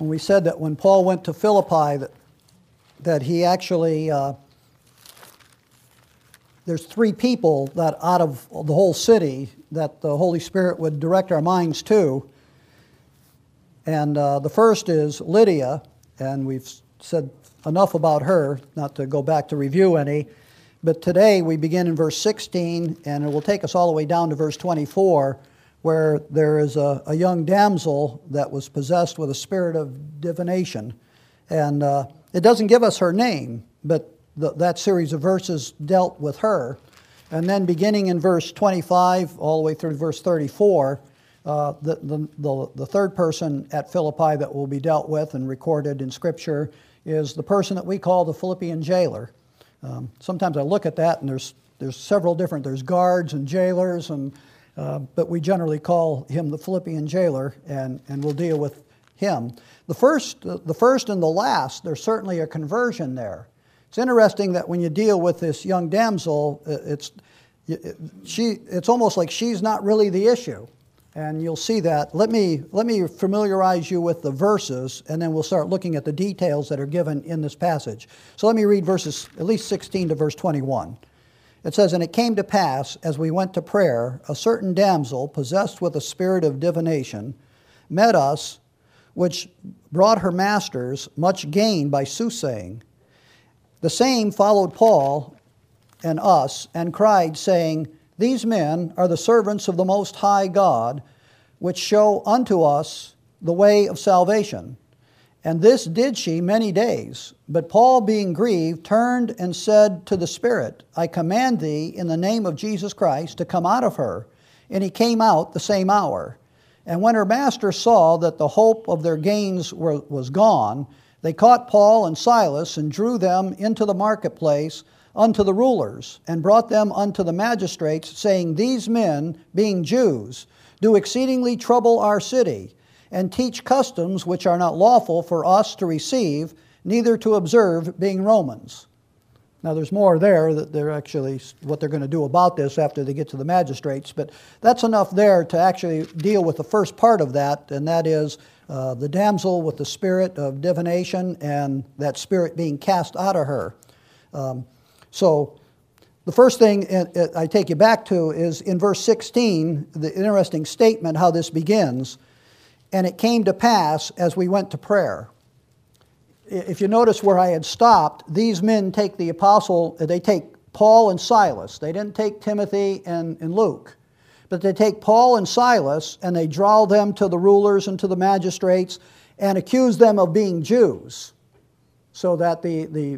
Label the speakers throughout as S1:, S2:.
S1: when we said that when Paul went to Philippi, that he actually, there's three people that out of the whole city that the Holy Spirit would direct our minds to. And the first is Lydia, and we've said enough about her, not to go back to review any. But today we begin in verse 16, and it will take us all the way down to verse 24, where there is a young damsel that was possessed with a spirit of divination. And it doesn't give us her name, but that series of verses dealt with her. And then beginning in verse 25 all the way through verse 34, the third person at Philippi that will be dealt with and recorded in Scripture is the person that we call the Philippian jailer. Sometimes I look at that and there's several different, there's guards and jailers, but we generally call him the Philippian jailer, and we'll deal with him. The first and the last, there's certainly a conversion there. It's interesting that when you deal with this young damsel, it's almost like she's not really the issue. And you'll see that. Let me familiarize you with the verses, and then we'll start looking at the details that are given in this passage. So let me read verses at least 16 to verse 21. It says, "And it came to pass, as we went to prayer, a certain damsel, possessed with a spirit of divination, met us, which brought her masters much gain by soothsaying. The same followed Paul and us, and cried, saying, These men are the servants of the Most High God, which show unto us the way of salvation. And this did she many days. But Paul, being grieved, turned and said to the Spirit, I command thee in the name of Jesus Christ to come out of her. And he came out the same hour. And when her master saw that the hope of their gains was gone, they caught Paul and Silas and drew them into the marketplace unto the rulers, and brought them unto the magistrates, saying, These men, being Jews, do exceedingly trouble our city, and teach customs which are not lawful for us to receive, neither to observe, being Romans. Now there's more there that they're actually, what they're going to do about this after they get to the magistrates, but that's enough there to actually deal with the first part of that, and that is the damsel with the spirit of divination, and that spirit being cast out of her. So the first thing I take you back to is in verse 16, the interesting statement how this begins. And it came to pass as we went to prayer. If you notice where I had stopped, these men take they take Paul and Silas. They didn't take Timothy and Luke. But they take Paul and Silas and they draw them to the rulers and to the magistrates and accuse them of being Jews. So that the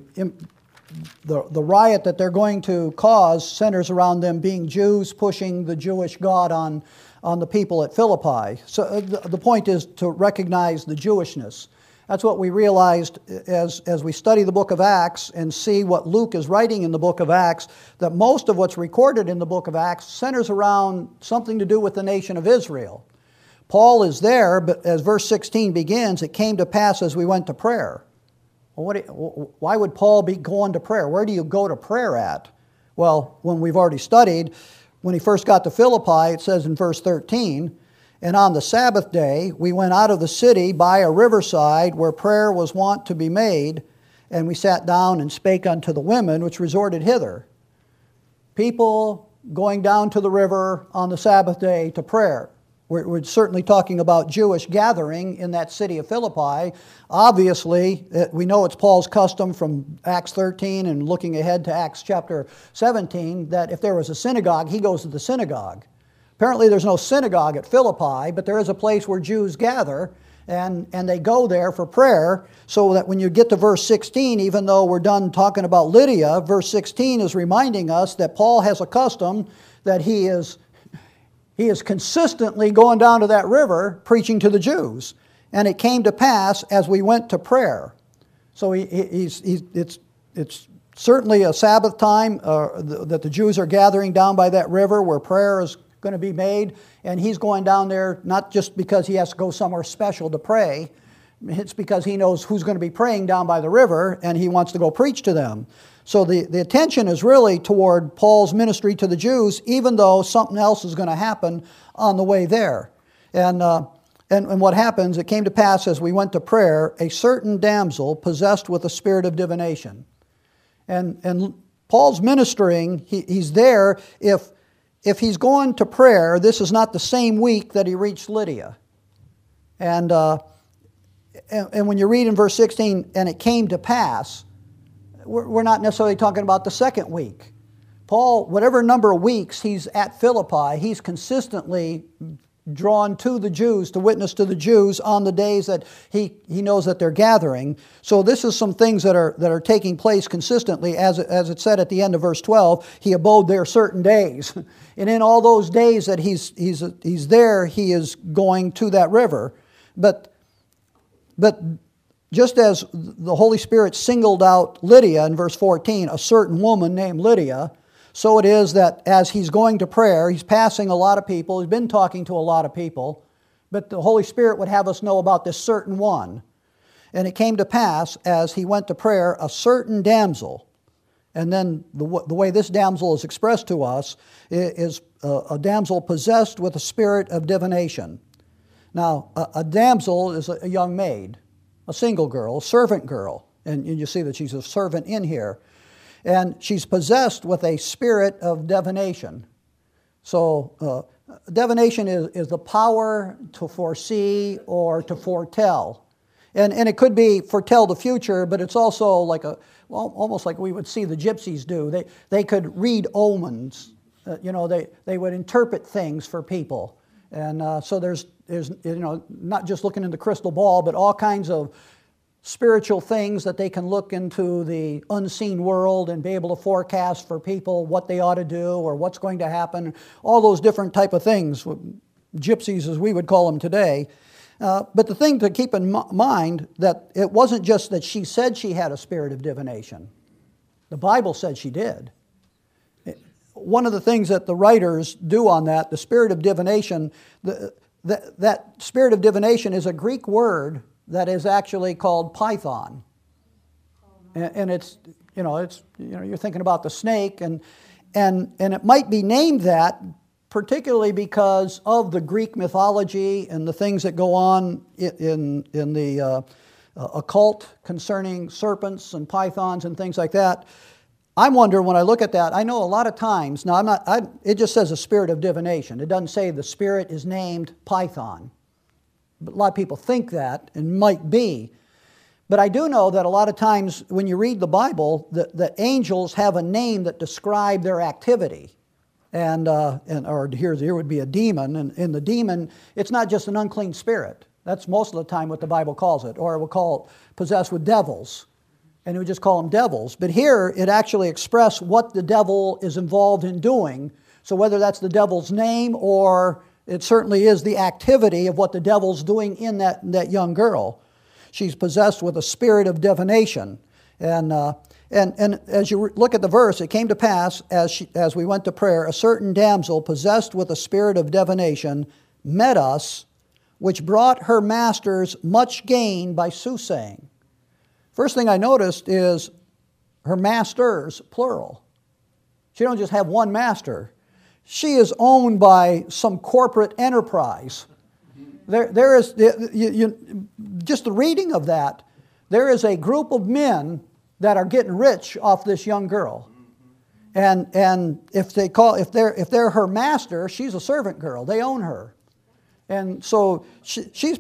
S1: riot that they're going to cause centers around them being Jews, pushing the Jewish God on the people at Philippi. So the point is to recognize the Jewishness. That's what we realized as we study the book of Acts and see what Luke is writing in the book of Acts, that most of what's recorded in the book of Acts centers around something to do with the nation of Israel. Paul is there, but as verse 16 begins, it came to pass as we went to prayer. Well, why would Paul be going to prayer? Where do you go to prayer at? Well, when we've already studied, when he first got to Philippi, it says in verse 13, And on the Sabbath day we went out of the city by a riverside where prayer was wont to be made, and we sat down and spake unto the women which resorted hither. People going down to the river on the Sabbath day to prayer. We're certainly talking about Jewish gathering in that city of Philippi. Obviously, we know it's Paul's custom from Acts 13 and looking ahead to Acts chapter 17 that if there was a synagogue, he goes to the synagogue. Apparently there's no synagogue at Philippi, but there is a place where Jews gather, and they go there for prayer, so that when you get to verse 16, even though we're done talking about Lydia, verse 16 is reminding us that Paul has a custom that he is consistently going down to that river preaching to the Jews. And it came to pass as we went to prayer. So it's certainly a Sabbath time that the Jews are gathering down by that river where prayer is going to be made. And he's going down there not just because he has to go somewhere special to pray. It's because he knows who's going to be praying down by the river and he wants to go preach to them. So the attention is really toward Paul's ministry to the Jews, even though something else is going to happen on the way there. And And what happens, it came to pass as we went to prayer, a certain damsel possessed with a spirit of divination. And Paul's ministering, he's there. If he's going to prayer, this is not the same week that he reached Lydia. And when you read in verse 16, and it came to pass, we're not necessarily talking about the second week. Paul, whatever number of weeks he's at Philippi, he's consistently drawn to the Jews, to witness to the Jews on the days that he knows that they're gathering. So this is some things that are taking place consistently. As it said at the end of verse 12, he abode there certain days. And in all those days that he's there, he is going to that river. But just as the Holy Spirit singled out Lydia in verse 14, a certain woman named Lydia, so it is that as he's going to prayer, he's passing a lot of people, he's been talking to a lot of people, but the Holy Spirit would have us know about this certain one. And it came to pass, as he went to prayer, a certain damsel. And then the way this damsel is expressed to us is a damsel possessed with a spirit of divination. Now, a damsel is a young maid, a single girl, a servant girl. And you see that she's a servant in here. And she's possessed with a spirit of divination. So divination is the power to foresee or to foretell. And it could be foretell the future, but it's also like almost like we would see the gypsies do. They could read omens. They would interpret things for people. And so there's not just looking in the crystal ball, but all kinds of spiritual things that they can look into the unseen world and be able to forecast for people what they ought to do or what's going to happen, all those different type of things, gypsies as we would call them today. But the thing to keep in mind, that it wasn't just that she said she had a spirit of divination. The Bible said she did. One of the things that the writers do on that, the spirit of divination, that spirit of divination is a Greek word that is actually called python. And it's you're thinking about the snake, and it might be named that particularly because of the Greek mythology and the things that go on in the occult concerning serpents and pythons and things like that. I'm wondering, when I look at that, I know a lot of times, now it just says a spirit of divination. It doesn't say the spirit is named Python. But a lot of people think that, and might be. But I do know that a lot of times when you read the Bible, that angels have a name that describe their activity. Or here would be a demon, and in the demon, it's not just an unclean spirit. That's most of the time what the Bible calls it, or it will call it possessed with devils. And it would just call them devils. But here, it actually expresses what the devil is involved in doing. So whether that's the devil's name, or it certainly is the activity of what the devil's doing in that young girl. She's possessed with a spirit of divination. And as you look at the verse, it came to pass, as we went to prayer, a certain damsel possessed with a spirit of divination met us, which brought her masters much gain by soothsaying. First thing I noticed is her masters, plural. She don't just have one master. She is owned by some corporate enterprise. There is, just the reading of that, there is a group of men that are getting rich off this young girl. And if they're her master, she's a servant girl. They own her. And so she's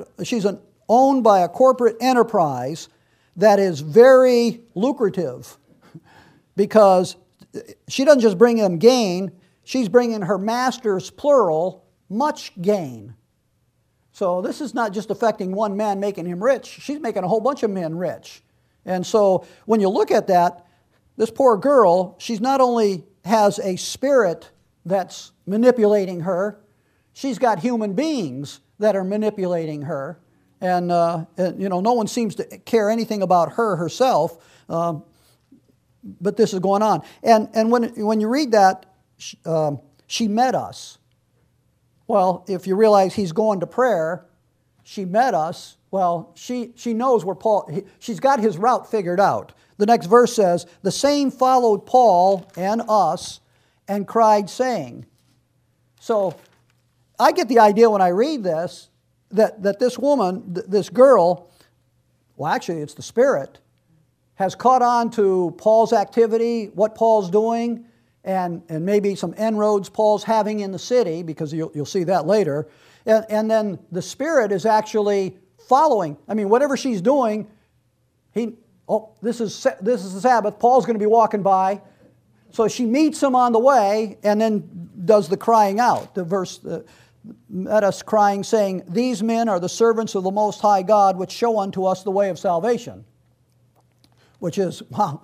S1: owned by a corporate enterprise that is very lucrative, because she doesn't just bring them gain, she's bringing her masters, plural, much gain. So this is not just affecting one man, making him rich. She's making a whole bunch of men rich. And so when you look at that, this poor girl, she's not only has a spirit that's manipulating her, she's got human beings that are manipulating her. And no one seems to care anything about her herself, but this is going on. And when you read that, she met us. Well, if you realize he's going to prayer, she met us. Well, she knows where she's got his route figured out. The next verse says, the same followed Paul and us and cried, saying. So I get the idea when I read this that this woman, this girl, well, actually, it's the Spirit, has caught on to Paul's activity, what Paul's doing, and maybe some inroads Paul's having in the city, because you'll see that later. And then the Spirit is actually following. I mean, whatever she's doing, this is the Sabbath. Paul's going to be walking by. So she meets him on the way and then does the crying out. The verse met us crying, saying, "These men are the servants of the Most High God, which show unto us the way of salvation." Which is, wow,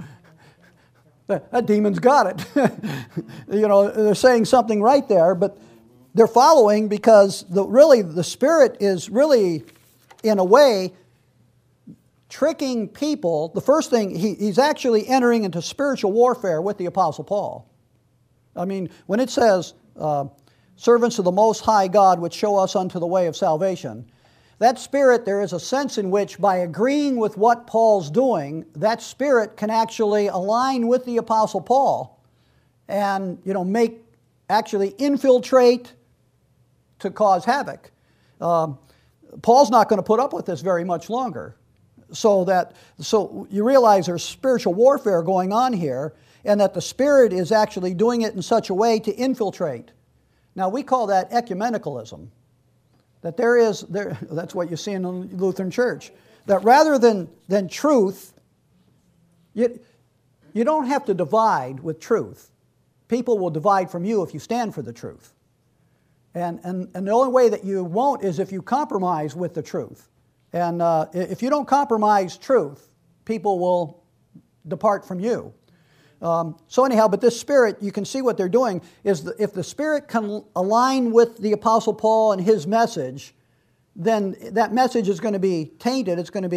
S1: that demon's got it. They're saying something right there, but they're following because the Spirit is really, in a way, tricking people. The first thing, he's actually entering into spiritual warfare with the Apostle Paul. I mean, when it says, servants of the Most High God, which show us unto the way of salvation, that Spirit, there is a sense in which by agreeing with what Paul's doing, that Spirit can actually align with the Apostle Paul and, actually infiltrate to cause havoc. Paul's not going to put up with this very much longer. So you realize there's spiritual warfare going on here, and that the Spirit is actually doing it in such a way to infiltrate. Now, we call that ecumenicalism. That that's what you see in the Lutheran Church. That rather than truth, you don't have to divide with truth. People will divide from you if you stand for the truth. And the only way that you won't is if you compromise with the truth. And if you don't compromise truth, people will depart from you. So anyhow, but this Spirit, you can see what they're doing, is if the Spirit can align with the Apostle Paul and his message, then that message is going to be tainted. There's going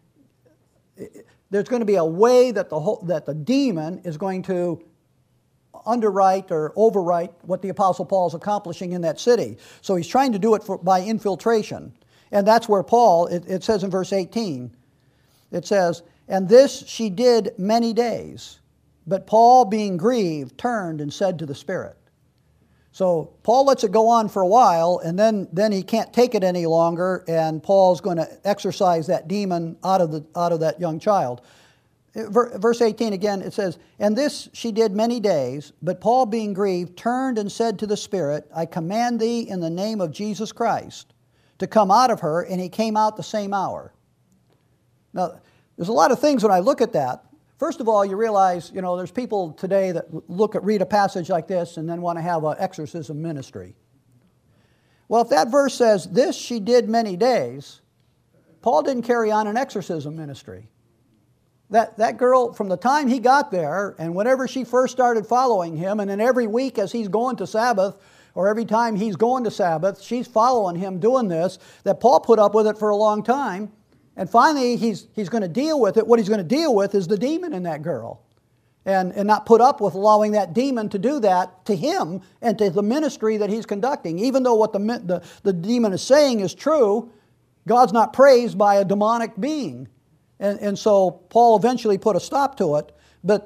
S1: to be a way that the demon is going to underwrite or overwrite what the Apostle Paul is accomplishing in that city. So he's trying to do it by infiltration. And that's where Paul, it says in verse 18, it says, "And this she did many days. But Paul, being grieved, turned and said to the Spirit." So Paul lets it go on for a while, and then he can't take it any longer, and Paul's going to exorcise that demon out of that young child. Verse 18 again, it says, "And this she did many days, but Paul, being grieved, turned and said to the Spirit, I command thee in the name of Jesus Christ to come out of her, and he came out the same hour." Now, there's a lot of things when I look at that. First of all, you realize, there's people today that read a passage like this and then want to have an exorcism ministry. Well, if that verse says, "This she did many days," Paul didn't carry on an exorcism ministry. That girl, from the time he got there, and whenever she first started following him, and then every week as he's going to Sabbath, or every time he's going to Sabbath, she's following him doing this, that Paul put up with it for a long time. And finally, he's going to deal with it. What he's going to deal with is the demon in that girl. And not put up with allowing that demon to do that to him and to the ministry that he's conducting. Even though what the demon is saying is true, God's not praised by a demonic being. And so Paul eventually put a stop to it.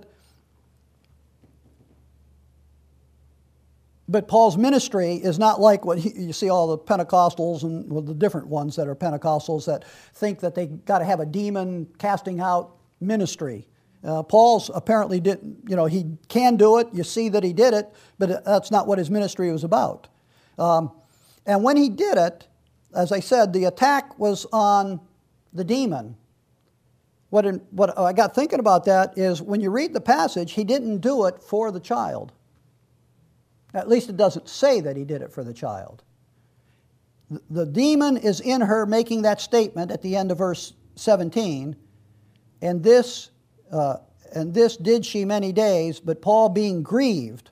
S1: But Paul's ministry is not like what you see all the Pentecostals and the different ones that are Pentecostals that think that they got to have a demon casting out ministry. Paul's apparently didn't, he can do it. You see that he did it, but that's not what his ministry was about. And when he did it, as I said, the attack was on the demon. What I got thinking about that is when you read the passage, he didn't do it for the child. At least it doesn't say that he did it for the child. The demon is in her making that statement at the end of verse 17. And this did she many days, but Paul being grieved,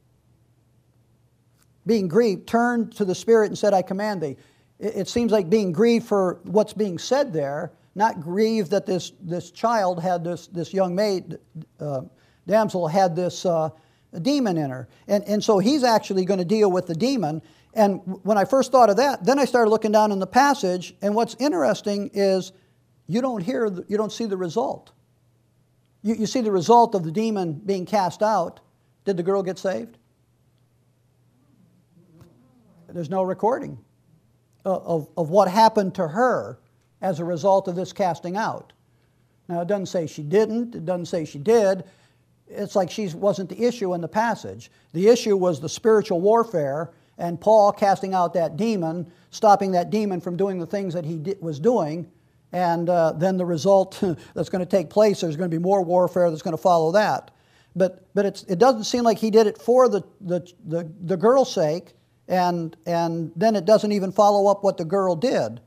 S1: turned to the Spirit and said, I command thee. It seems like being grieved for what's being said there, not grieved that this child had this young maid, damsel had this a demon in her. And so he's actually going to deal with the demon. And when I first thought of that, then I started looking down in the passage, and what's interesting is you don't see the result. You see the result of the demon being cast out. Did the girl get saved? There's no recording. of what happened to her as a result of this casting out. Now, it doesn't say she didn't. It doesn't say she did. It's like she wasn't the issue in the passage. The issue was the spiritual warfare and Paul casting out that demon, stopping that demon from doing the things that he was doing. And then the result that's going to take place, there's going to be more warfare that's going to follow that. But it doesn't seem like he did it for the girl's sake, and then it doesn't even follow up what the girl did.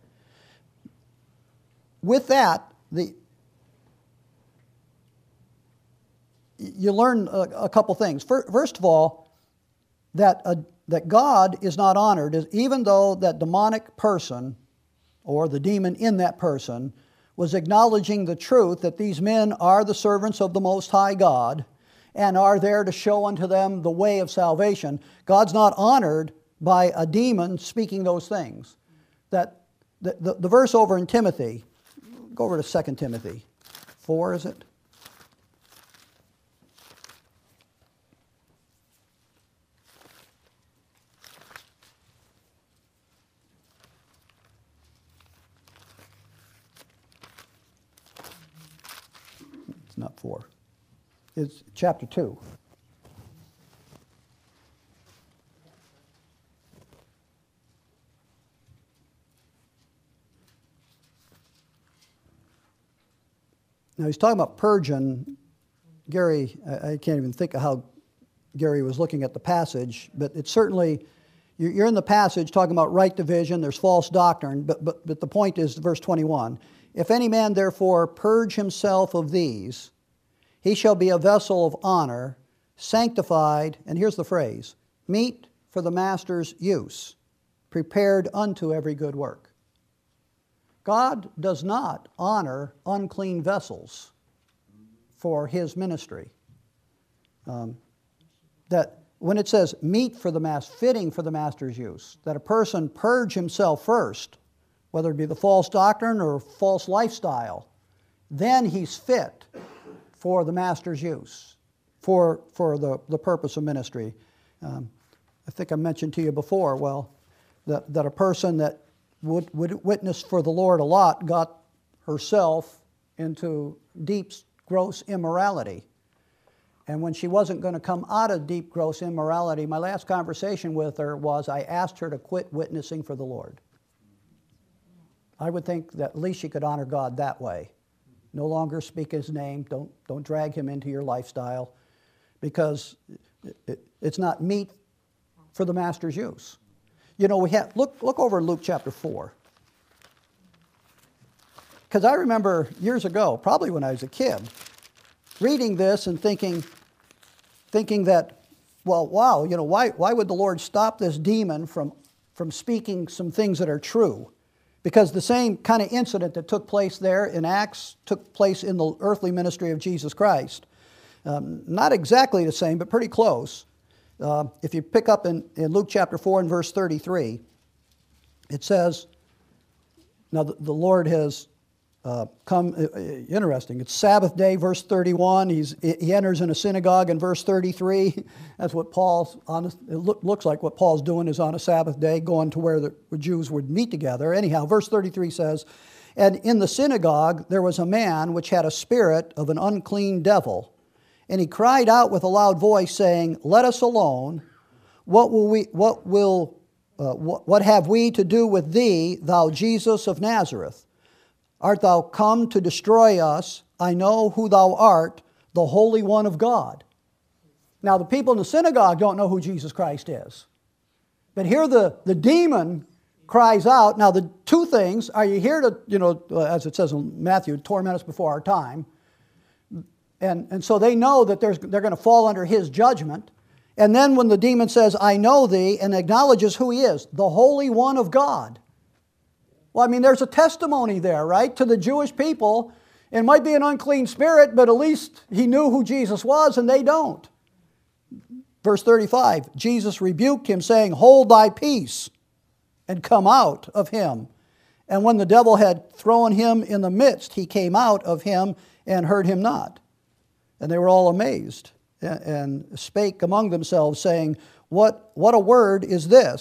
S1: With that, you learn a couple things. First of all, that God is not honored, even though that demonic person, or the demon in that person, was acknowledging the truth that these men are the servants of the Most High God and are there to show unto them the way of salvation. God's not honored by a demon speaking those things. That the verse over in Timothy, go over to 2 Timothy 4, is it? It's not 4. It's chapter 2. Now he's talking about purging. Gary, I can't even think of how Gary was looking at the passage, but it's certainly, you're in the passage talking about right division, there's false doctrine, but the point is verse 21. If any man therefore purge himself of these, he shall be a vessel of honor, sanctified, and here's the phrase, meet for the master's use, prepared unto every good work. God does not honor unclean vessels for His ministry. That when it says meet for the master, fitting for the master's use, that a person purge himself first, whether it be the false doctrine or false lifestyle, then he's fit for the master's use, for the purpose of ministry. I think I mentioned to you before, that a person that would witness for the Lord a lot got herself into deep, gross immorality. And when she wasn't going to come out of deep, gross immorality, my last conversation with her was I asked her to quit witnessing for the Lord. I would think that at least she could honor God that way. No longer speak His name. Don't drag Him into your lifestyle, because it's not meet for the master's use. You know, we have look over in Luke chapter 4. Because I remember years ago, probably when I was a kid, reading this and thinking that, well, wow, you know, why would the Lord stop this demon from speaking some things that are true? Because the same kind of incident that took place there in Acts took place in the earthly ministry of Jesus Christ. Not exactly the same, but pretty close. If you pick up in Luke chapter 4 and verse 33, it says, now the Lord has come, interesting, it's Sabbath day, verse 31, he enters in a synagogue in verse 33. That's what Paul's on. It looks like what Paul's doing is on a Sabbath day, going to where the Jews would meet together. Anyhow, verse 33 says, and in the synagogue there was a man which had a spirit of an unclean devil, and he cried out with a loud voice, saying, let us alone. What have we to do with thee, thou Jesus of Nazareth? Art thou come to destroy us? I know who thou art, the Holy One of God. Now, the people in the synagogue don't know who Jesus Christ is. But here the demon cries out. Now, the two things, are you here to, you know, as it says in Matthew, torment us before our time? And so they know that they're going to fall under his judgment. And then when the demon says, I know thee, and acknowledges who he is, the Holy One of God. Well, I mean, there's a testimony there, right, to the Jewish people. It might be an unclean spirit, but at least he knew who Jesus was, and they don't. Verse 35, Jesus rebuked him, saying, hold thy peace, and come out of him. And when the devil had thrown him in the midst, he came out of him and heard him not. And they were all amazed, and spake among themselves, saying, What a word is this?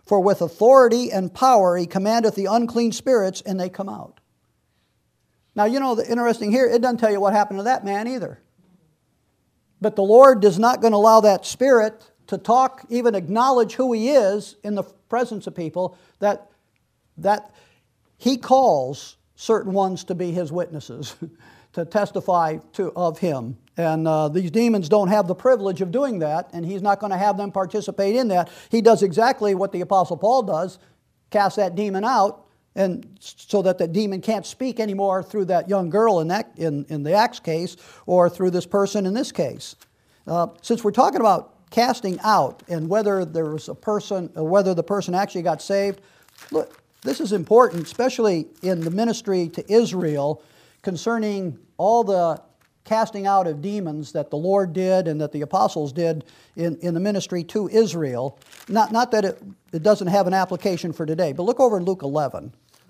S1: For with authority and power he commandeth the unclean spirits, and they come out. Now, you know, the interesting here, it doesn't tell you what happened to that man either. But the Lord is not going to allow that spirit to talk, even acknowledge who he is in the presence of people, that he calls certain ones to be his witnesses, to testify of him. And these demons don't have the privilege of doing that, and he's not going to have them participate in that. He does exactly what the Apostle Paul does, cast that demon out, and so that the demon can't speak anymore through that young girl in the Acts case, or through this person in this case. Since we're talking about casting out and whether there was a person, or whether the person actually got saved, look, this is important, especially in the ministry to Israel, concerning all the casting out of demons that the Lord did and that the apostles did in the ministry to Israel. Not that it doesn't have an application for today, but look over in Luke 11.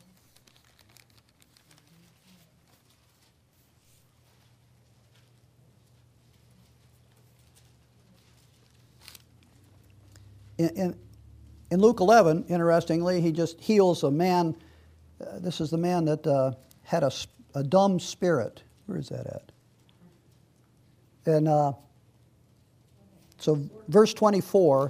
S1: In Luke 11, interestingly, he just heals a man. This is the man that had a dumb spirit. Where is that at? And so verse 24.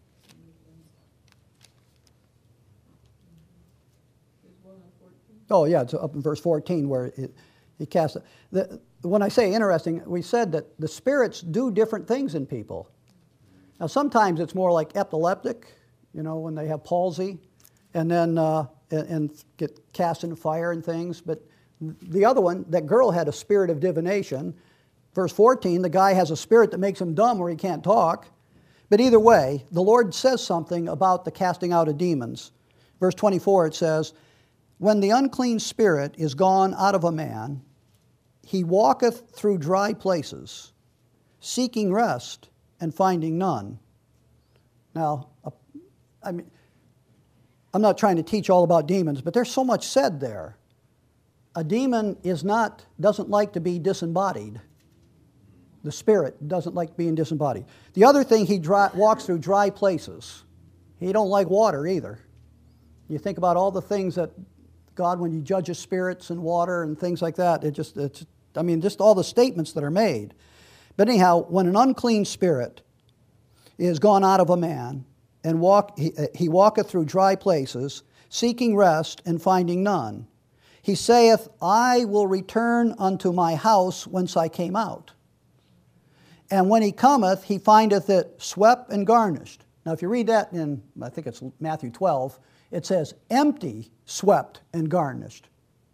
S1: Oh, yeah, it's up in verse 14 where he casts it. When I say interesting, we said that the spirits do different things in people. Now, sometimes it's more like epileptic, you know, when they have palsy, and then and get cast into fire and things. But the other one, that girl had a spirit of divination. Verse 14, the guy has a spirit that makes him dumb where he can't talk. But either way, the Lord says something about the casting out of demons. Verse 24, it says, when the unclean spirit is gone out of a man, he walketh through dry places, seeking rest, and finding none. Now, I mean, I'm not trying to teach all about demons, but there's so much said there. A demon doesn't like to be disembodied. The spirit doesn't like being disembodied. The other thing, he walks through dry places. He don't like water either. You think about all the things that God, when he judges spirits and water and things like that, just all the statements that are made. But anyhow, when an unclean spirit is gone out of a man, and he walketh through dry places, seeking rest and finding none, he saith, I will return unto my house whence I came out. And when he cometh, he findeth it swept and garnished. Now, if you read that in, I think it's Matthew 12, it says, empty, swept, and garnished.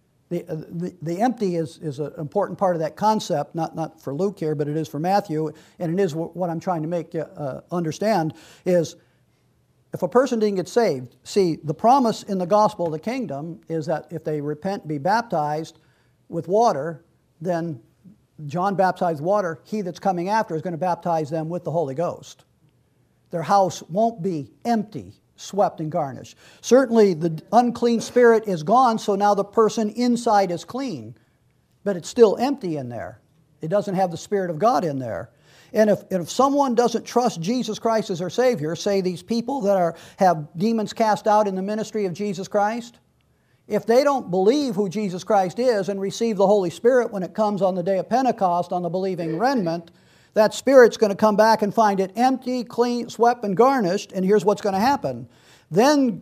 S1: The empty is an important part of that concept, not for Luke here, but it is for Matthew, and it is what I'm trying to make you understand, is if a person didn't get saved, see, the promise in the gospel of the kingdom is that if they repent, be baptized with water, then John baptized water, he that's coming after is going to baptize them with the Holy Ghost. Their house won't be empty, swept and garnished. Certainly the unclean spirit is gone, so now the person inside is clean, but it's still empty in there. It doesn't have the Spirit of God in there. And if someone doesn't trust Jesus Christ as their Savior, say these people that have demons cast out in the ministry of Jesus Christ, if they don't believe who Jesus Christ is and receive the Holy Spirit when it comes on the day of Pentecost on the believing remnant, that spirit's going to come back and find it empty, clean, swept, and garnished, and here's what's going to happen. Then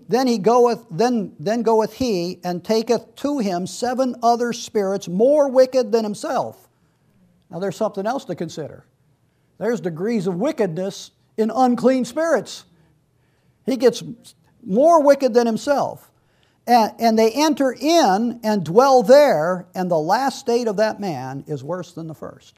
S1: goeth he and taketh to him 7 other spirits more wicked than himself. Now there's something else to consider. There's degrees of wickedness in unclean spirits. He gets more wicked than himself. And they enter in and dwell there, and the last state of that man is worse than the first.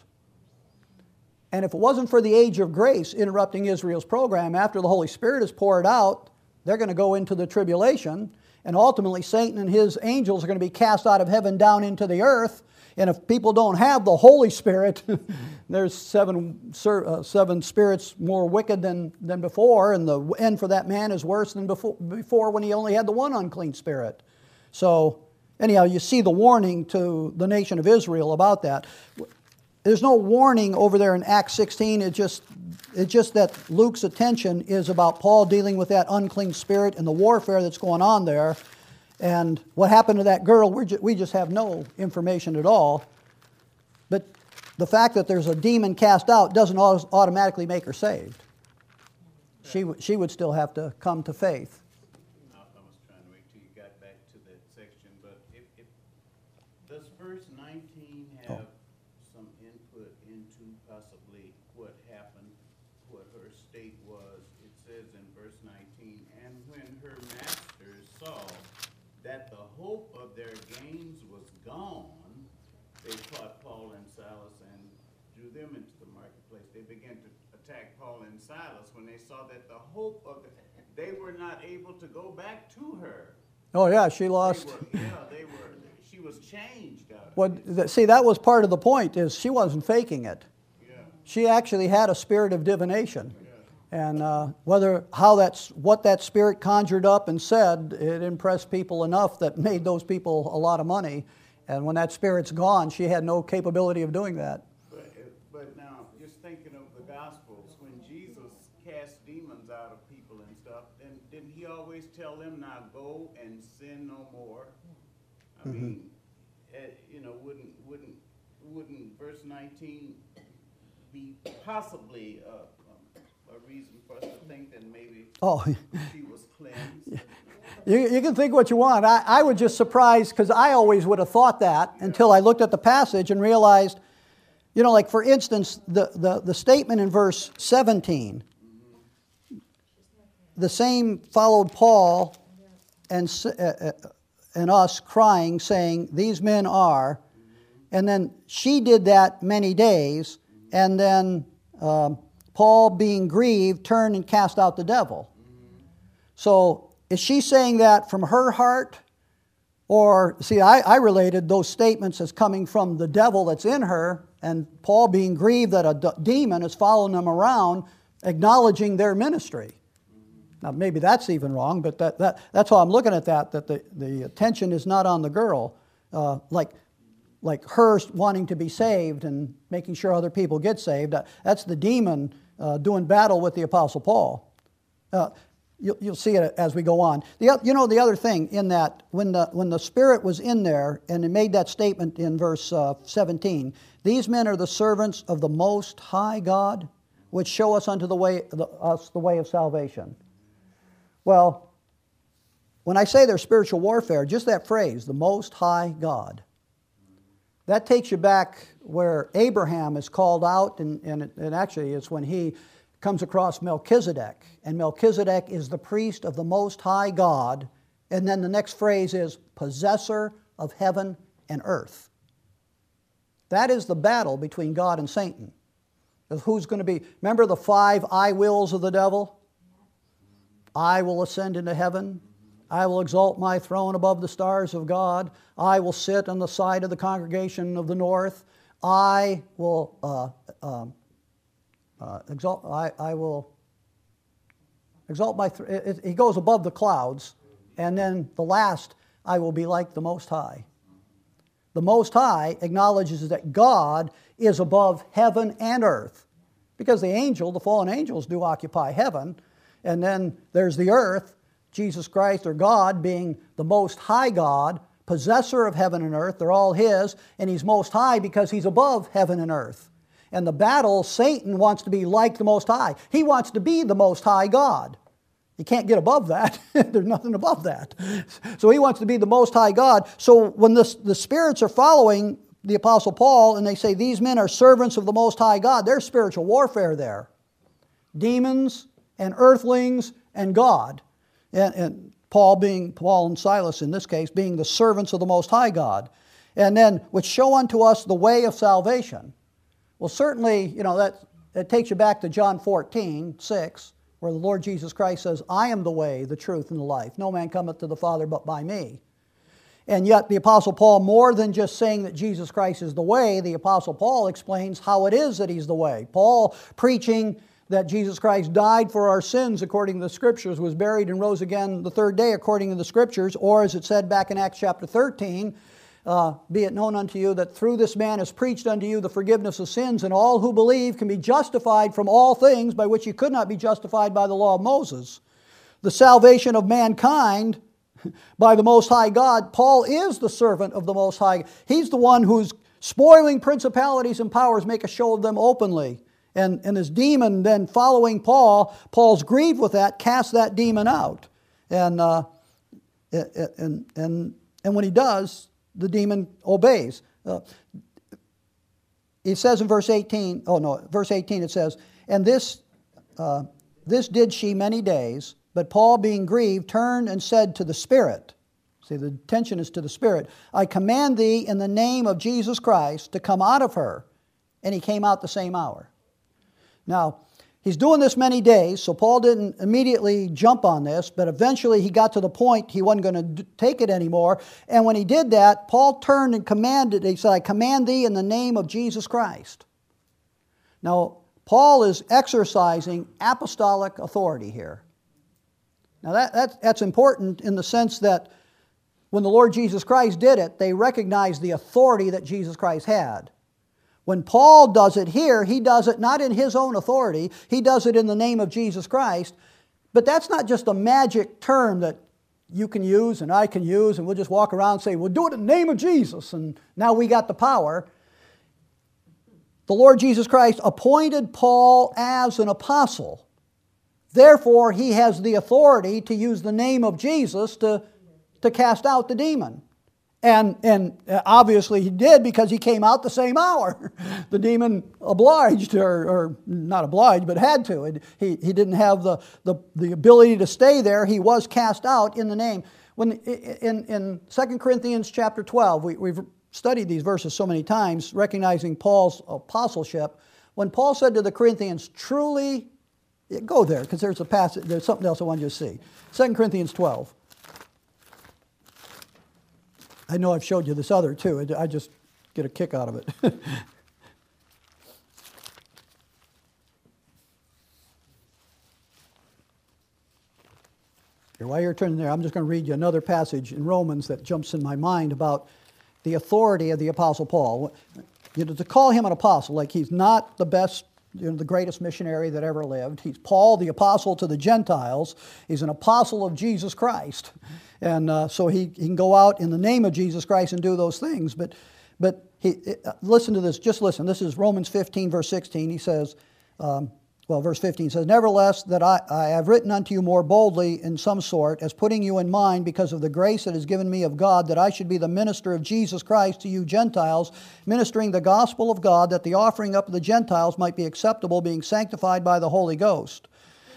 S1: And if it wasn't for the age of grace interrupting Israel's program, after the Holy Spirit is poured out, they're going to go into the tribulation, and ultimately Satan and his angels are going to be cast out of heaven down into the earth. And if people don't have the Holy Spirit, there's seven spirits more wicked than before, and the end for that man is worse than before when he only had the one unclean spirit. So anyhow, you see the warning to the nation of Israel about that. there's no warning over there in Acts 16. It's just that Luke's attention is about Paul dealing with that unclean spirit and the warfare that's going on there. And what happened to that girl, we just have no information at all. But the fact that there's a demon cast out doesn't automatically make her saved. She would still have to come to faith.
S2: I was trying to wait till you got back to that section, but if does verse 19 have some input into possibly what happened, what her state was? It says in verse 19, and when her masters saw that the hope of their gains was gone, they caught Paul and Silas and drew them into the marketplace. They began to attack Paul and Silas when they saw that the hope of they were not able to go back to her.
S1: Oh yeah, she lost.
S2: She was changed.
S1: See, that was part of the point, is she wasn't faking it.
S2: Yeah.
S1: She actually had a spirit of divination.
S2: Yeah.
S1: And what that spirit conjured up and said, it impressed people enough that made those people a lot of money. And when that spirit's gone, she had no capability of doing that.
S2: But now, just thinking of the Gospels, when Jesus cast demons out of people and stuff, then didn't he always tell them, now go and sin no more? I mean, wouldn't verse 19 be possibly a reason for us to think that maybe she was cleansed?
S1: You can think what you want. I was just surprised, because I always would have thought that until I looked at the passage and realized, like for instance, the statement in verse 17, the same followed Paul and us crying, saying, these men are, and then she did that many days, and then Paul, being grieved, turned and cast out the devil. So is she saying that from her heart? Or, see, I related those statements as coming from the devil that's in her, and Paul being grieved that a demon is following them around, acknowledging their ministry. Now, maybe that's even wrong, but that's how I'm looking at that the attention is not on the girl, like her wanting to be saved and making sure other people get saved. That's the demon doing battle with the Apostle Paul. You'll see it as we go on. The other thing in that, when the Spirit was in there and it made that statement in verse 17, these men are the servants of the Most High God, which show us unto the way of salvation. Well, when I say there's spiritual warfare, just that phrase, the Most High God, that takes you back where Abraham is called out, and actually it's when he comes across Melchizedek, and Melchizedek is the priest of the Most High God, and then the next phrase is possessor of heaven and earth. That is the battle between God and Satan. Of who's going to be, remember the 5 I wills of the devil? I will ascend into heaven. I will exalt my throne above the stars of God. I will sit on the side of the congregation of the north. I will exalt my. He goes above the clouds, and then the last, I will be like the Most High. The Most High acknowledges that God is above heaven and earth, because the fallen angels do occupy heaven, and then there's the earth. Jesus Christ, or God, being the Most High God, possessor of heaven and earth, they're all His, and He's Most High because He's above heaven and earth. And the battle, Satan wants to be like the Most High. He wants to be the Most High God. You can't get above that. There's nothing above that. So he wants to be the Most High God. So when the spirits are following the Apostle Paul and they say these men are servants of the Most High God, there's spiritual warfare there. Demons and earthlings and God. And Paul and Silas in this case, being the servants of the Most High God. And then, which show unto us the way of salvation. Well, certainly, that takes you back to John 14:6, where the Lord Jesus Christ says, I am the way, the truth, and the life. No man cometh to the Father but by me. And yet the Apostle Paul, more than just saying that Jesus Christ is the way, the Apostle Paul explains how it is that He's the way. Paul preaching that Jesus Christ died for our sins according to the Scriptures, was buried and rose again the third day according to the Scriptures, or as it said back in Acts chapter 13, be it known unto you that through this man is preached unto you the forgiveness of sins, and all who believe can be justified from all things by which you could not be justified by the law of Moses. The salvation of mankind by the Most High God. Paul is the servant of the Most High. He's the one who's spoiling principalities and powers, make a show of them openly. And this demon then following Paul, Paul's grieved with that, casts that demon out. And when he does, the demon obeys. It says in verse 18, verse 18 it says, and this did she many days, but Paul being grieved turned and said to the Spirit, see, the attention is to the Spirit, I command thee in the name of Jesus Christ to come out of her. And he came out the same hour. Now, he's doing this many days, so Paul didn't immediately jump on this, but eventually he got to the point he wasn't going to take it anymore. And when he did that, Paul turned and commanded, he said, I command thee in the name of Jesus Christ. Now, Paul is exercising apostolic authority here. Now, that's important in the sense that when the Lord Jesus Christ did it, they recognized the authority that Jesus Christ had. When Paul does it here, he does it not in his own authority, he does it in the name of Jesus Christ. But that's not just a magic term that you can use and I can use, and we'll just walk around and say, we'll do it in the name of Jesus, and now we got the power. The Lord Jesus Christ appointed Paul as an apostle. Therefore, he has the authority to use the name of Jesus to cast out the demon. And obviously he did, because he came out the same hour. The demon obliged, or not obliged, but had to. He didn't have the ability to stay there. He was cast out in the name. When in 2 Corinthians chapter 12, we've studied these verses so many times, recognizing Paul's apostleship. When Paul said to the Corinthians, truly, go there, because there's a passage, there's something else I want you to see. 2 Corinthians 12. I know I've showed you this other too. I just get a kick out of it. Here, while you're turning there, I'm just going to read you another passage in Romans that jumps in my mind about the authority of the Apostle Paul. To call him an apostle, like he's not the best, the greatest missionary that ever lived. He's Paul, the apostle to the Gentiles. He's an apostle of Jesus Christ. And so he can go out in the name of Jesus Christ and do those things. But listen to this. Just listen. This is Romans 15, verse 16. He says, verse 15 says, nevertheless, that I have written unto you more boldly in some sort, as putting you in mind because of the grace that is given me of God, that I should be the minister of Jesus Christ to you Gentiles, ministering the gospel of God, that the offering up of the Gentiles might be acceptable, being sanctified by the Holy Ghost.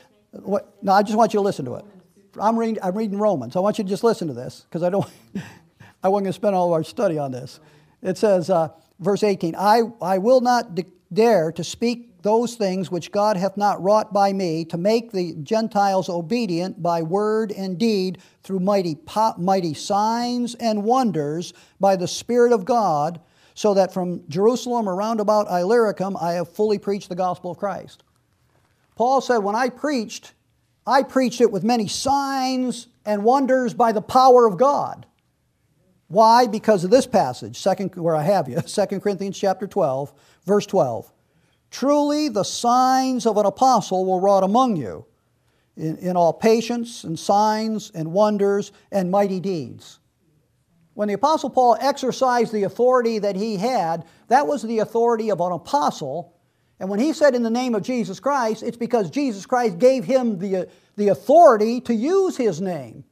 S1: Now, I just want you to listen to it. I'm reading Romans. I want you to just listen to this, because I wasn't going to spend all of our study on this. It says, verse 18, I will not dare to speak those things which God hath not wrought by me, to make the Gentiles obedient by word and deed through mighty signs and wonders by the Spirit of God, so that from Jerusalem around about Illyricum I have fully preached the gospel of Christ. Paul said, when I preached it with many signs and wonders by the power of God. Why? Because of this passage, where I have you, 2 Corinthians chapter 12, verse 12. Truly the signs of an apostle were wrought among you, in all patience and signs and wonders and mighty deeds. When the Apostle Paul exercised the authority that he had, that was the authority of an apostle. And when he said in the name of Jesus Christ, it's because Jesus Christ gave him the authority to use his name.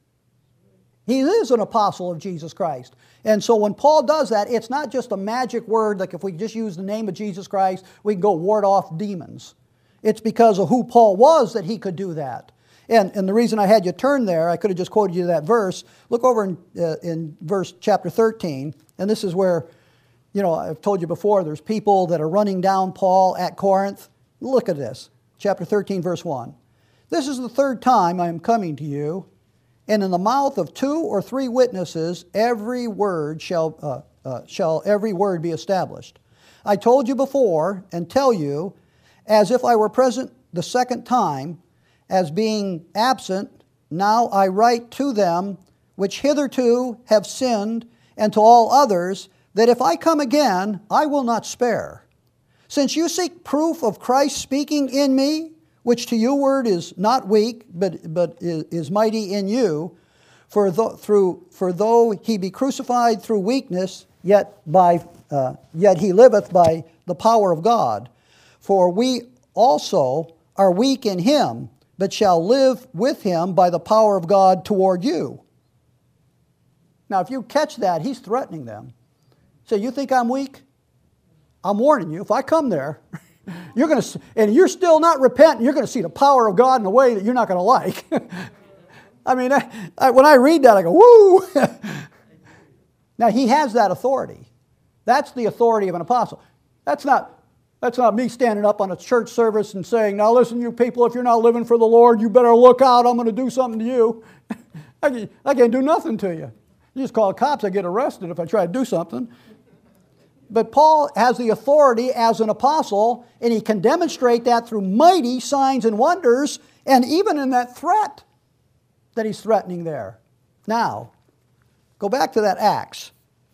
S1: He is an apostle of Jesus Christ. And so when Paul does that, it's not just a magic word, like if we just use the name of Jesus Christ, we can go ward off demons. It's because of who Paul was that he could do that. And the reason I had you turn there, I could have just quoted you that verse. Look over in verse chapter 13, and this is where, I've told you before, there's people that are running down Paul at Corinth. Look at this, chapter 13, verse 1. This is the third time I am coming to you, and in the mouth of 2 or 3 witnesses every word shall every word be established. I told you before, and tell you, as if I were present the second time, as being absent, now I write to them which hitherto have sinned, and to all others, that if I come again, I will not spare. Since you seek proof of Christ speaking in me, which to you word is not weak, but is mighty in you, for though he be crucified through weakness, yet he liveth by the power of God. For we also are weak in him, but shall live with him by the power of God toward you. Now, if you catch that, he's threatening them. So you think I'm weak? I'm warning you, if I come there, and you're still not repentant, you're going to see the power of God in a way that you're not going to like. I mean, when I read that, I go, woo! Now, he has that authority. That's the authority of an apostle. That's not me standing up on a church service and saying, now listen, you people, if you're not living for the Lord, you better look out, I'm going to do something to you. I can't do nothing to you. You just call the cops, I get arrested if I try to do something. But Paul has the authority as an apostle, and he can demonstrate that through mighty signs and wonders, and even in that threat that he's threatening there. Now, go back to that Acts.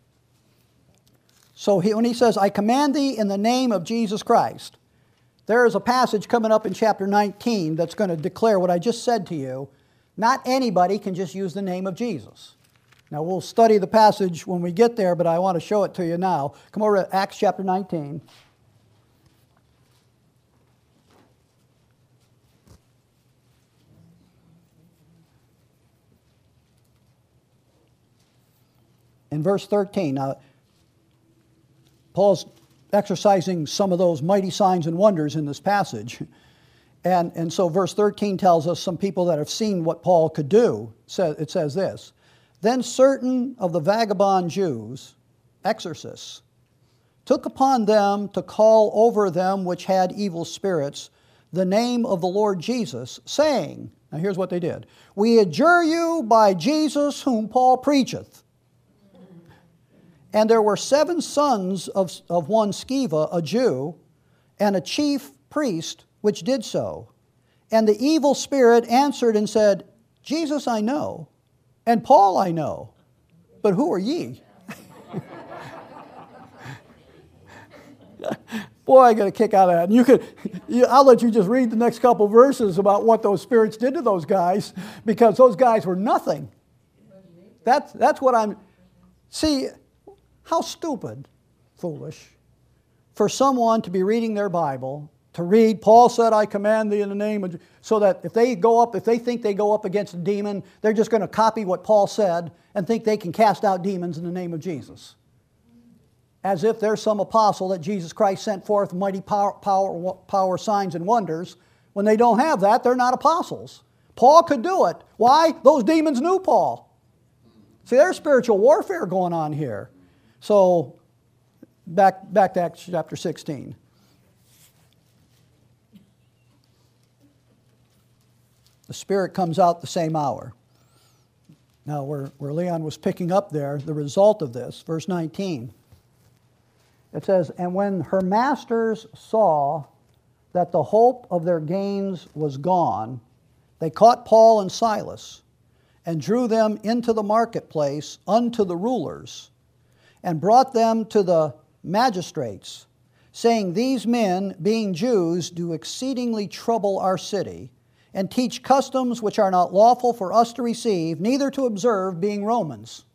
S1: So when he says, I command thee in the name of Jesus Christ, there is a passage coming up in chapter 19 that's going to declare what I just said to you. Not anybody can just use the name of Jesus. Now, we'll study the passage when we get there, but I want to show it to you now. Come over to Acts chapter 19. In verse 13, now, Paul's exercising some of those mighty signs and wonders in this passage. And so verse 13 tells us some people that have seen what Paul could do. It says this, Then certain of the vagabond Jews, exorcists, took upon them to call over them which had evil spirits the name of the Lord Jesus, saying, now here's what they did, We adjure you by Jesus whom Paul preacheth. And there were 7 sons of one Sceva, a Jew, and a chief priest, which did so. And the evil spirit answered and said, Jesus I know, and Paul I know, but who are ye? Boy, I get a kick out of that. I'll let you just read the next couple verses about what those spirits did to those guys, because those guys were nothing. That's what I'm... See, how stupid, foolish, for someone to be reading their Bible, to read, Paul said, I command thee in the name of... So that if they think they go up against a demon, they're just going to copy what Paul said and think they can cast out demons in the name of Jesus. As if there's some apostle that Jesus Christ sent forth mighty power, signs, and wonders. When they don't have that, they're not apostles. Paul could do it. Why? Those demons knew Paul. See, there's spiritual warfare going on here. So, back to Acts chapter 16. The Spirit comes out the same hour. Now, where Leon was picking up there, the result of this, verse 19. It says, And when her masters saw that the hope of their gains was gone, they caught Paul and Silas, and drew them into the marketplace unto the rulers, and brought them to the magistrates, saying, These men, being Jews, do exceedingly trouble our city, and teach customs which are not lawful for us to receive, neither to observe, being Romans.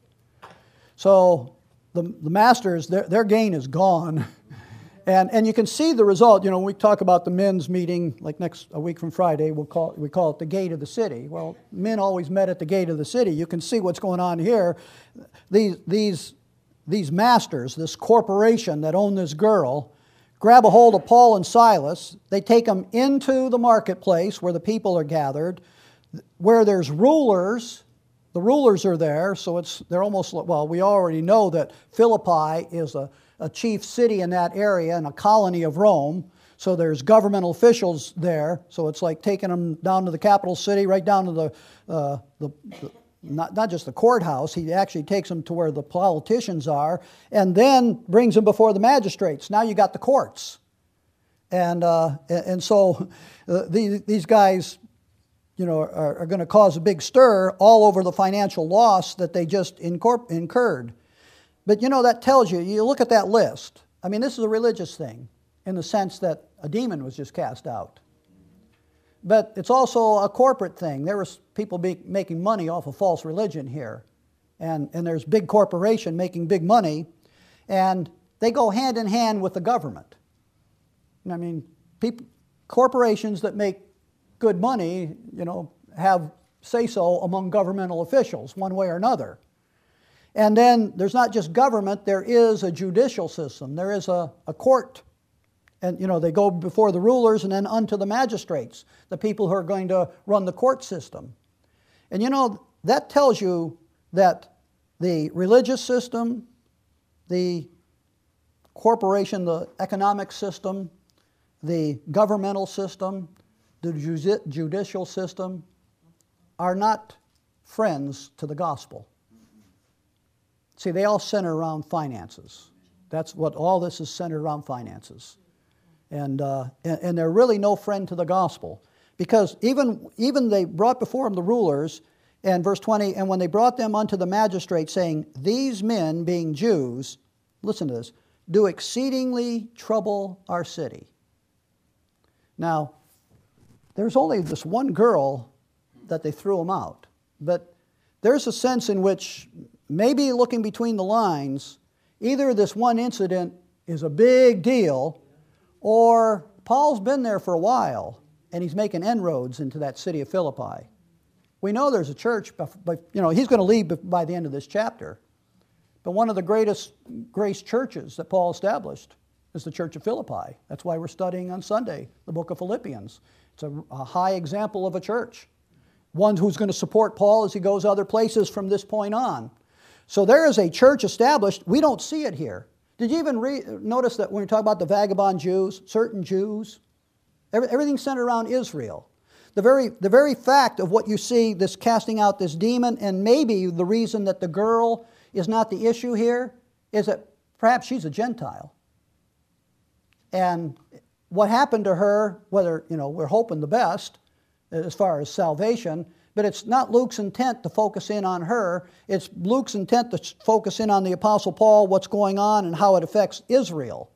S1: So the masters, their gain is gone. And you can see the result. You know, when we talk about the men's meeting, like a week from Friday, we call it the gate of the city. Well, men always met at the gate of the city. You can see what's going on here. These masters, this corporation that own this girl, grab a hold of Paul and Silas. They take them into the marketplace where the people are gathered, where there's rulers. The rulers are there, so they're almost, well, we already know that Philippi is a chief city in that area and a colony of Rome. So there's governmental officials there. So it's like taking them down to the capital city, right down to not just the courthouse. He actually takes them to where the politicians are, and then brings them before the magistrates. Now you got the courts, and so these guys, you know, are going to cause a big stir all over the financial loss that they just incurred. But you know, that tells you, you look at that list. I mean, this is a religious thing in the sense that a demon was just cast out. But it's also a corporate thing. There was people making money off of false religion here. And there's big corporation making big money. And they go hand in hand with the government. I mean, corporations that make good money, you know, have say-so among governmental officials one way or another. And then there's not just government, there is a judicial system. There is a court. And, you know, they go before the rulers and then unto the magistrates, the people who are going to run the court system. And, you know, that tells you that the religious system, the corporation, the economic system, the governmental system, the judicial system are not friends to the gospel. See, they all center around finances. That's what all this is centered around, finances. And they're really no friend to the gospel. Because even they brought before him the rulers, and verse 20, and when they brought them unto the magistrates, saying, these men, being Jews, listen to this, do exceedingly trouble our city. Now, there's only this one girl that they threw them out. But there's a sense in which, maybe looking between the lines, either this one incident is a big deal, or Paul's been there for a while, and he's making inroads into that city of Philippi. We know there's a church, but you know, he's going to leave by the end of this chapter. But one of the greatest grace churches that Paul established is the church of Philippi. That's why we're studying on Sunday the book of Philippians. It's a high example of a church. One who's going to support Paul as he goes other places from this point on. So there is a church established. We don't see it here. Did you even notice that when we talk about the vagabond Jews, certain Jews, everything's centered around Israel. The very fact of what you see, this casting out this demon, and maybe the reason that the girl is not the issue here, is that perhaps she's a Gentile. And what happened to her, whether, you know, we're hoping the best as far as salvation, but it's not Luke's intent to focus in on her. It's Luke's intent to focus in on the Apostle Paul, what's going on and how it affects Israel.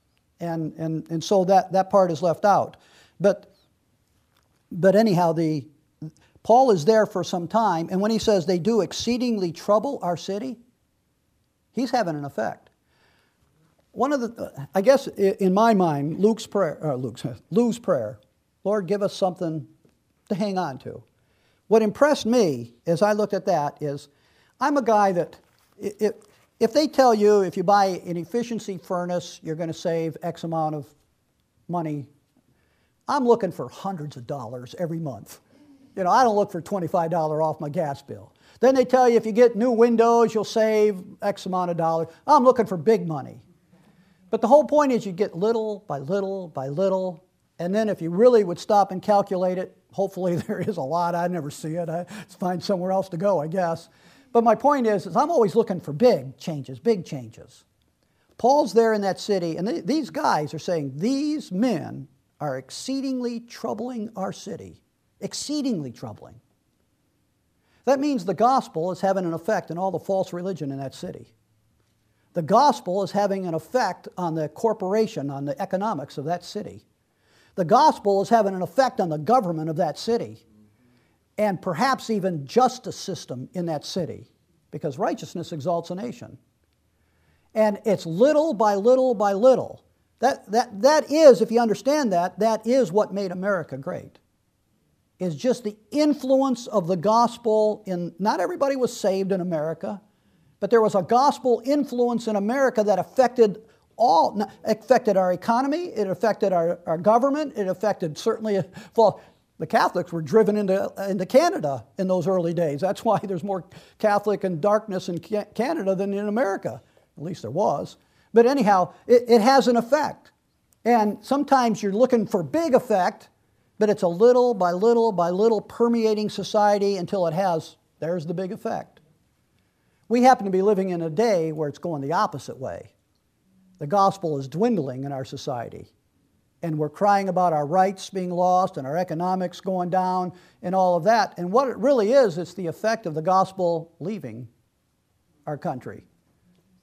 S1: And so that part is left out. But anyhow, Paul is there for some time, and when he says they do exceedingly trouble our city, he's having an effect. One of the, I guess in my mind, Lou's prayer, Lord, give us something to hang on to. What impressed me as I looked at that is, I'm a guy that, if they tell you if you buy an efficiency furnace, you're going to save X amount of money, I'm looking for hundreds of dollars every month. You know, I don't look for $25 off my gas bill. Then they tell you if you get new windows, you'll save X amount of dollars. I'm looking for big money. But the whole point is you get little by little by little, and then if you really would stop and calculate it, hopefully there is a lot. I never see it. I find somewhere else to go, I guess. But my point is I'm always looking for big changes, big changes. Paul's there in that city, and these guys are saying, these men are exceedingly troubling our city. Exceedingly troubling. That means the gospel is having an effect on all the false religion in that city. The gospel is having an effect on the corporation, on the economics of that city. The gospel is having an effect on the government of that city, and perhaps even justice system in that city, because righteousness exalts a nation. And it's little by little by little. That is, if you understand that is what made America great. Is just the influence of the gospel in, not everybody was saved in America, but there was a gospel influence in America that affected our economy, it affected our government, it affected certainly, well, the Catholics were driven into Canada in those early days. That's why there's more Catholic and darkness in Canada than in America. At least there was. But anyhow, it has an effect. And sometimes you're looking for big effect, but it's a little by little by little permeating society until there's the big effect. We happen to be living in a day where it's going the opposite way. The gospel is dwindling in our society. And we're crying about our rights being lost and our economics going down and all of that. And what it really is, it's the effect of the gospel leaving our country.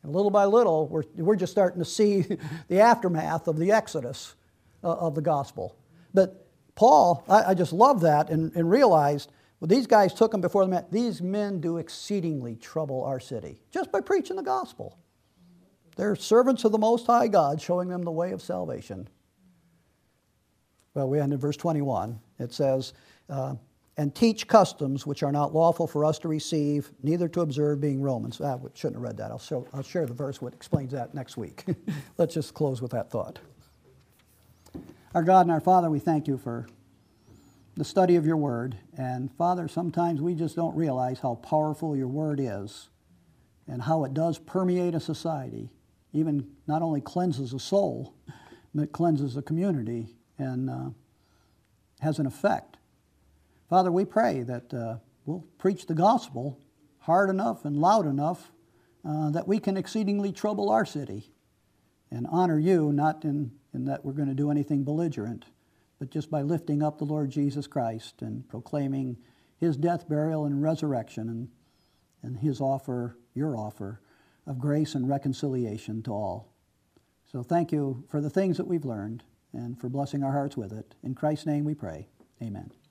S1: And little by little, we're just starting to see the aftermath of the exodus of the gospel. But Paul, I just love that and realized, well, these guys took them before the men. These men do exceedingly trouble our city just by preaching the gospel. They're servants of the Most High God, showing them the way of salvation. Well, we end in verse 21. It says, and teach customs which are not lawful for us to receive, neither to observe, being Romans. I shouldn't have read that. I'll share the verse what explains that next week. Let's just close with that thought. Our God and our Father, we thank you for the study of your word. And Father, sometimes we just don't realize how powerful your word is and how it does permeate a society. Even not only cleanses a soul, but cleanses a community and has an effect. Father, we pray that we'll preach the gospel hard enough and loud enough that we can exceedingly trouble our city and honor you, not in that we're going to do anything belligerent, but just by lifting up the Lord Jesus Christ and proclaiming his death, burial, and resurrection and his offer, your offer, of grace and reconciliation to all. So thank you for the things that we've learned and for blessing our hearts with it. In Christ's name we pray. Amen.